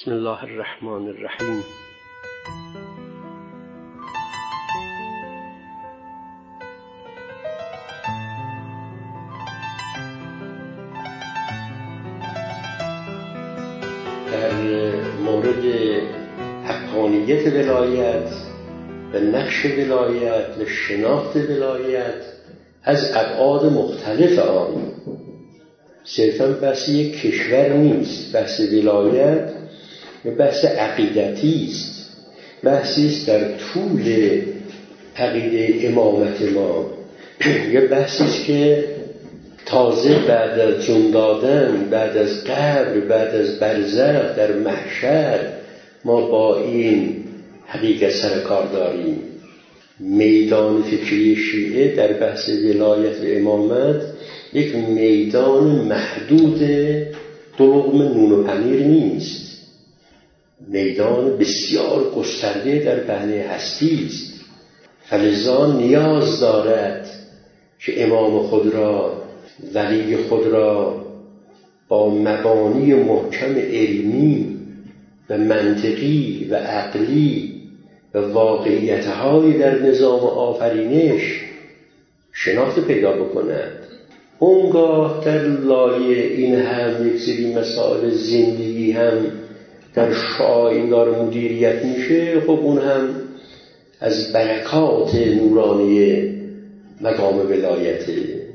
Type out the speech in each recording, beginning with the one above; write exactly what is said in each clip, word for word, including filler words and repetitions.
بسم الله الرحمن الرحیم. در مورد حقانیت ولایت و نقش ولایت و شناخت ولایت از ابعاد مختلف آن، صرفاً بحث یک کشور نیست. بحث ولایت بحث عقیدتی است، بحثی است در طول عقیده امامت ما. یه بحثی است که تازه بعد از جون دادن، بعد از قبر، بعد از برزخ، در محشر ما با این حقیقت سر کار داریم. میدان فکری شیعه در بحث ولایت و امامت یک میدان محدود دو لقمه نون و پنیر نیست، میدان بسیار گسترده در پهنه هستی است. فلذا نیاز دارد که امام خود را، ولی خود را با مبانی محکم علمی و منطقی و عقلی و واقعیت‌های در نظام آفرینش شناخت پیدا بکند. اونگاه در لایه این هم یک سری مسائل زندگی هم در شعاع دار مدیریت میشه. خب اون هم از برکات نورانی مقام ولایته.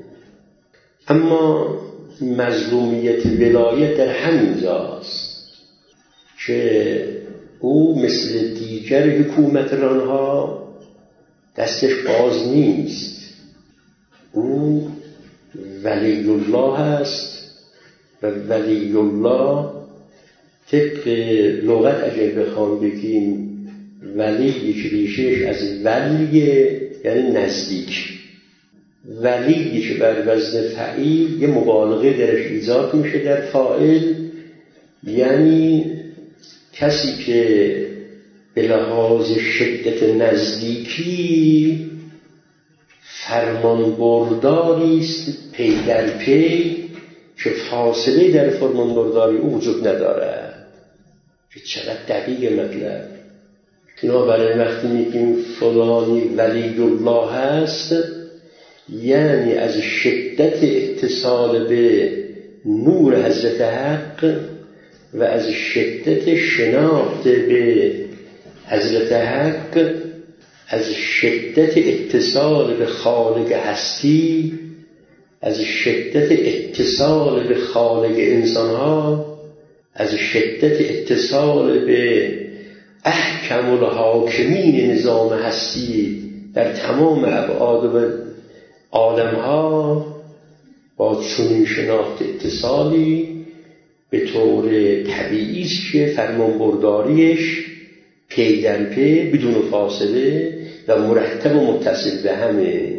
اما مظلومیت ولایت در همین جاست که او مثل دیگر حکومترانها دستش باز نیست. او ولی الله است و ولی الله طبق لغت اگر بخوام بگیم ولی یک ریشهش از ولیه، یعنی نزدیک. ولی که بر وزن فعیل یه مبالغه درش ایجاد میشه در فاعل، یعنی کسی که به لحاظ شدت نزدیکی فرمان برداری است پی در پی، که فاصله در فرمان برداری او وجود نداره. که چقدر دقیق مطلب. اینا برای وقتی میگیم فلانی ولی الله هست، یعنی از شدت اتصال به نور حضرت حق و از شدت شناخت به حضرت حق، از شدت اتصال به خالق هستی، از شدت اتصال به خالق انسانها، از شدت اتصال به احکم الحاکمین نظام هستی در تمام ابعاد و عالمها، با چنین شناخت اتصالی به طور طبیعی است که فرمانبرداریش پی در پی بدون فاصله و مرتب و متصل به همه.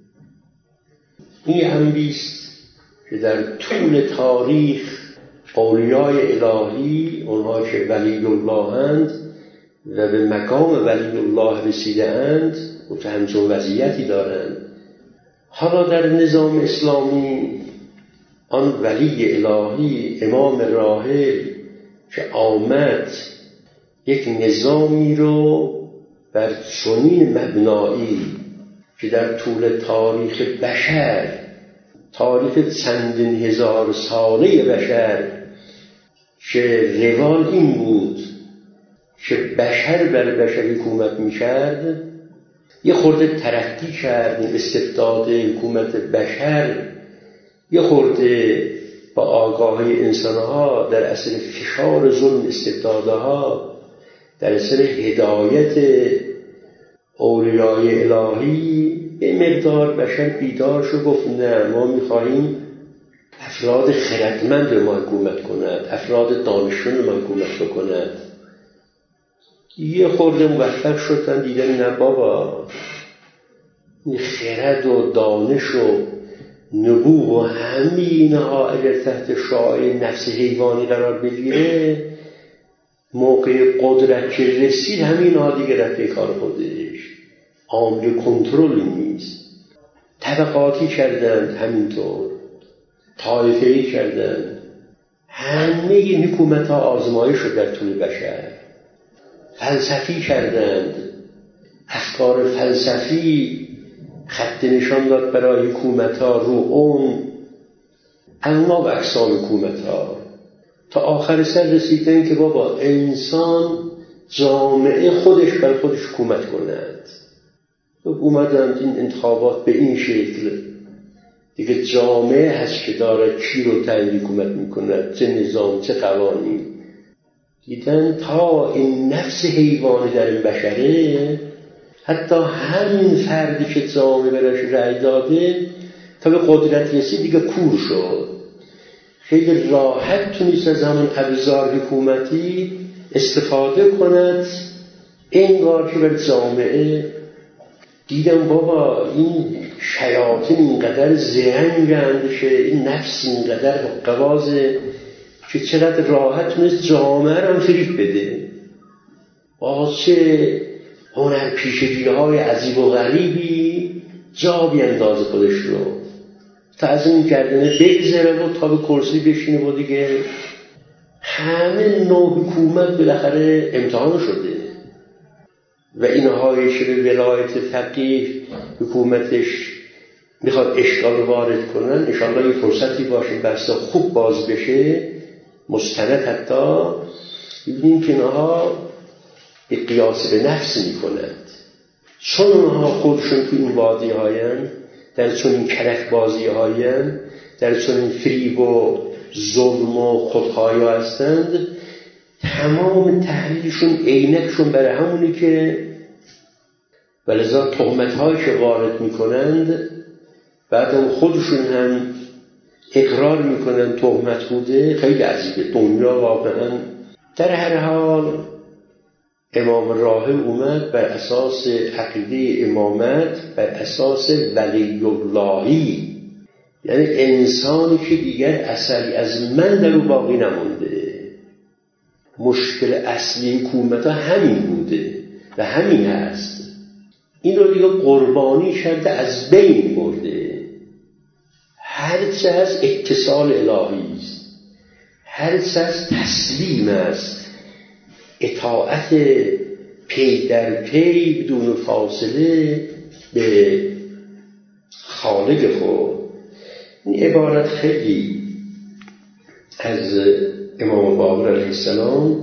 این امری است که در طول تاریخ اولیای الهی، اونها که ولی الله اند و به مقام ولی الله رسیده اند، و همچون وضعیتی دارند. حالا در نظام اسلامی آن ولی الهی امام راحل که آمد یک نظامی رو بر چنین مبنایی که در طول تاریخ بشر، تاریخ چندین هزار ساله بشر، که روال این بود که بشر بر بشر حکومت می‌کرد، یه خورده ترقی کرد استبداد حکومت بشر، یه خورده با آگاهی انسانها در اثر فشار ظلم استبدادها، در اثر هدایت اولیای الهی، به مقدار بشر بیدار شد، گفت نه، ما می‌خواهیم افراد خردمند ما حکومت کند، افراد دانشمند ما حکومت بکند. یه خورده موفق شدن، دیدن نه بابا، خرد و دانش و نبوغ و همینها اگر تحت شعاع نفس حیوانی قرار بگیره، موقع قدرت که رسید همینها دیگه رفت کار خودش، عامل کنترلی نیست. طبقاتی کردن، همینطور طایفه‌ای کردن، همه این حکومت ها آزمایش شد در طول بشر، فلسفی کردند، افکار فلسفی خط نشان داد برای حکومت ها رو اون انواع و اقسام حکومت ها، تا آخر سر رسیدن که بابا انسان جامعه خودش بر خودش حکومت کنند. اومدند این انتخابات به این شکل دیگه جامعه هست که داره کی رو تعیین حکومت میکند، چه نظام چه قوانین. دیدن تا این نفس حیوانی در این بشره، حتی همین فردی که جامعه براش رأی داده تا به قدرت رسید دیگه کور شد، خیلی راحت تونست از همون ابزار حکومتی استفاده کند انگار که بر جامعه. دیدم بابا این شیاطین اینقدر زرنگند که این نفس اینقدر قوازه که چقدر راحت تونست جامعه رو فریب بده. با چه هنر پیشگی های عجیب و غریبی جا بیندازه خودش رو تا از این گردنه بگذره و تا به کرسی بشینه و دیگه همه نوع حکومت بالاخره امتحان شده و اینهایی که به ولایت فقیه حکومتش میخواد اشکال وارد کنن، انشاءالله این فرصتی باشه بسته خوب باز بشه مستند، حتی ببینیم که اینها به قیاس به نفس میکنند، چون اونها خودشون تو این وادی هاین، در چون این کلک بازی هاین، در چون این فریب و ظلم و خودخواهی هستند، تمام تحلیلشون عینکشون برای همونی که ولذا تهمت هایی که وارد میکنند بعدم خودشون هم اقرار میکنن تهمت بوده. خیلی عجیبه دنیا واقعا. در هر حال امام راهب اومد بر اساس عقیده امامت، بر اساس ولی اللهی، یعنی انسانی که دیگر اثری از من در او باقی نمونده. مشکل اصلی حکومت ها همین بوده و همین هست. این رو دیگه قربانی کرده، از بین برده. هر چه از اتصال الهی است، هر چه از تسلیم است، اطاعت پی در پی بدون فاصله به خالق خود. این عبارت خیلی از امام باقر علیه السلام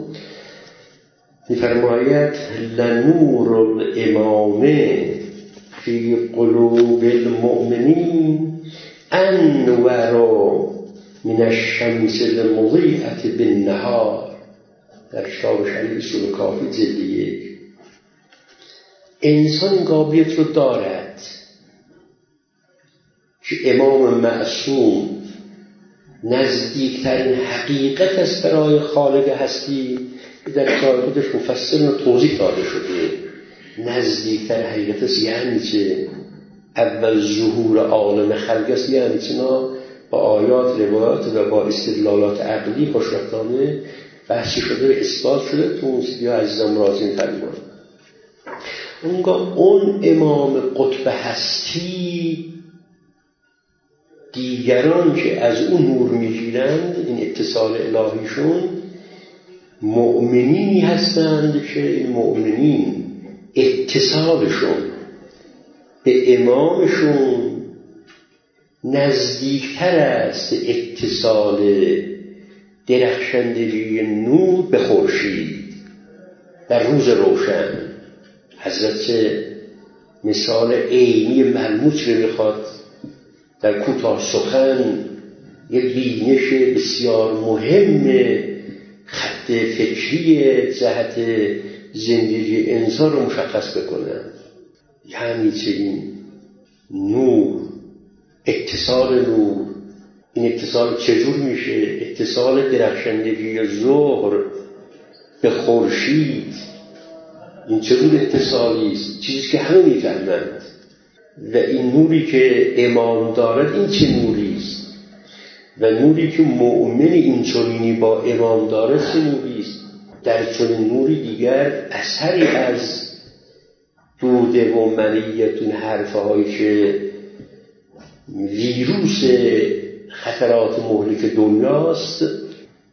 می‌فرماید لنور الامامه فی قلوب المؤمنین انور من الشمس المضیئة بالنهار، در کتاب شریف اصول کافی جلد یک. انسان قابلیت رو دارد که امام معصوم نزدیکترین حقیقت است برای خالق هستی که در کتاب خودش مفصل و توضیح داده شده. نزدیکتر حقیقت است یعنی چه؟ اول ظهور عالم خلق است یعنی چه؟ با آیات روایات و با استدلالات عقلی خوشبختانه بحثی شده و اثبات شده. تو موسیقی ها عزیزم راضی می‌فرمایند اونگاه اون امام قطب هستی، دیگران که از اون نور میگیرند، این اتصال الهیشون، مؤمنینی هستند که این مؤمنین اتصالشون به امامشون نزدیکتر است اتصال درخشندگی نور به خورشید در روز روشن. حضرت مثال عینی ملموس رو میخواد در کوتاه سخن یک بینش بسیار مهم خط فکری جهت زندگی انسان رو مشخص بکنند. یعنی چه این نور، اتصال نور، این اتصال چجور میشه؟ اتصال درخشندگی ظهر به خورشید، این چجور اتصالی است؟ چیزی که همه میفهمند. و این نوری که امام دارد این چه نوری است؟ و نوری که مؤمن این چنینی با امام دارد چه نوری است؟ در چنین نوری دیگر اثری از دوده و منیتون حرفه هایی که ویروس خطرات مهلک دنیاست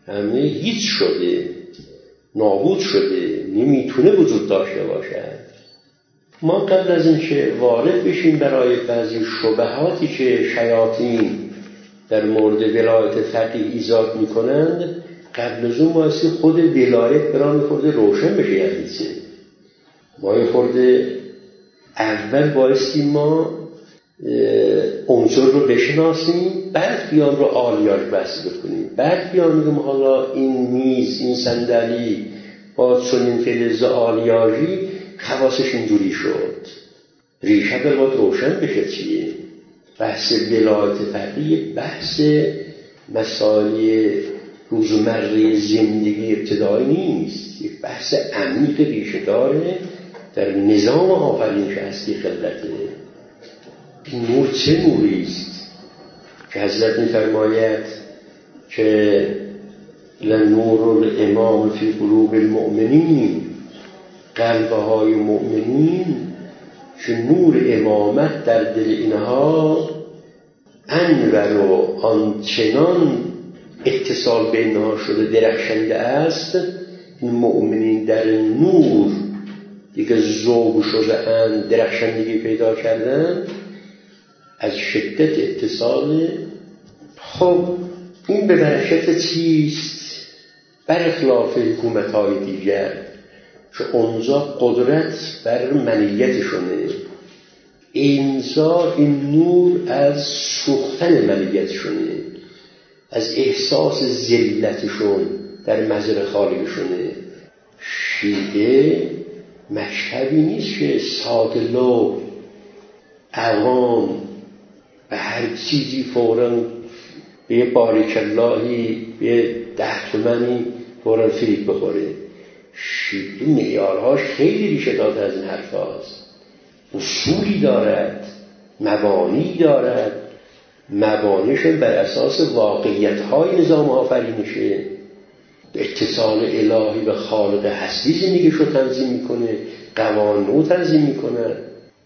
همه هیچ شده، نابود شده، نمیتونه وجود داشته باشد. ما قبل از اینکه وارد بشیم برای بعضی شبهاتی که شیاطین در مورد ولایت فقیه ایجاد میکنند، قبل از اون بایستی خود ولایت برای خورده روشن بشه. یعنی ما یه خورده اول بایستی ما عنصر رو بشناسیم، بعد بیان رو آلیاش بحث بکنیم، بعد بیان میگم حالا این میز، این صندلی با چنین فلز آلیاژی خواصش اینجوری شد. ریشه باید روشن بشه چیه. بحث ولایت فقیه بحث مسائل روزمره زندگی ابتدایی نیست، یک بحث عمیق ریشه داره در نظام آفرینش هستی خلقته. این نور چه نوری است که حضرت می‌فرماید که لنور الامام فی قلوب المؤمنین، قلب‌های مؤمنین که نور امامت در دل اینها انور و آنچنان اتصال بینها شده درخشنده است. این مؤمنین در نور دیگه ذوب شده اند، درخشندگی پیدا کردن از شدت اتصال. خب این به برکت چیست؟ برخلاف حکومت‌های دیگر که اونجا قدرت بر منیتشونه، اینجا این نور از سوختن منیتشونه، از احساس ذلتشون در محضر خالقشونه. شیعه مشهبی نیست که ساده لو عوام به هر چیزی فوراً به یه باریک اللهی به یه ده تومنی فوراً فریب بخوره. شیعه معیارهاش خیلی ریشه داده از این حرف هاست. اصولی دارد، مبانی دارد، مبانیشون بر اساس واقعیت های نظام آفرینشه، به اتصال الهی به خالق هستی زندگیش رو تنظیم میکنه، قوانین رو تنظیم میکنه.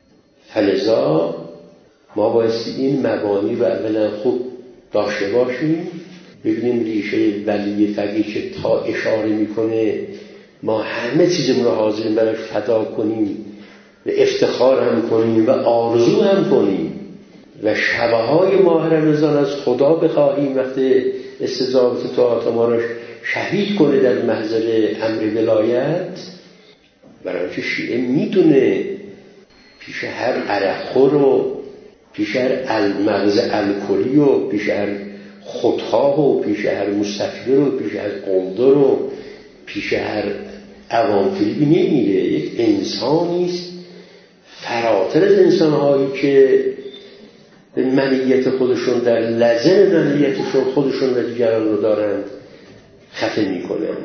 فلذا ما بایستی این مبانی رو اولا خوب داشته باشیم، ببینیم ریشه ولی فقیه که تا اشاره میکنه ما همه چیزمون رو حاضرین براش فدا کنیم و افتخار هم کنیم و آرزو هم کنیم و شبه های ماه رمضان از خدا بخواهیم وقتی استجابت طاعات ما رو شهید کنه در محضر امر ولایت. برای که شیعه میدونه پیش هر عرقخور و پیش هر مغز الکلی و پیش هر خودخواه و پیش هر مستکبر و پیش هر قلدر و پیش هر عوامفریبی نمیره. یک انسانیست فراتر از انسانهایی که به منیت خودشون در لزم منیتشون خودشون و دیگران رو دارند خفه میکنن.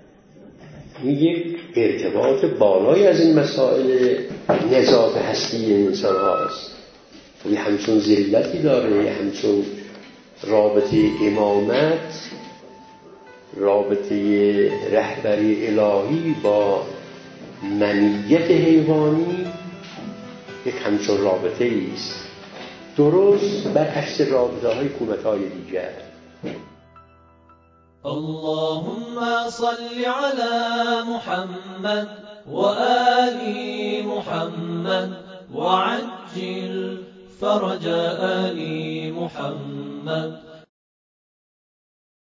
این یک ارتباط بالای از این مسائل نزاعت هستی انسان هاست. یه همچون ذلتی داره، یه همچون رابطه امامت، رابطه رهبری الهی با منیت حیوانی یک همچون رابطه ایست، درست برعکس رابطه های حکومت های دیگر. اللهم صل على محمد وآل محمد وعجل فرج آل محمد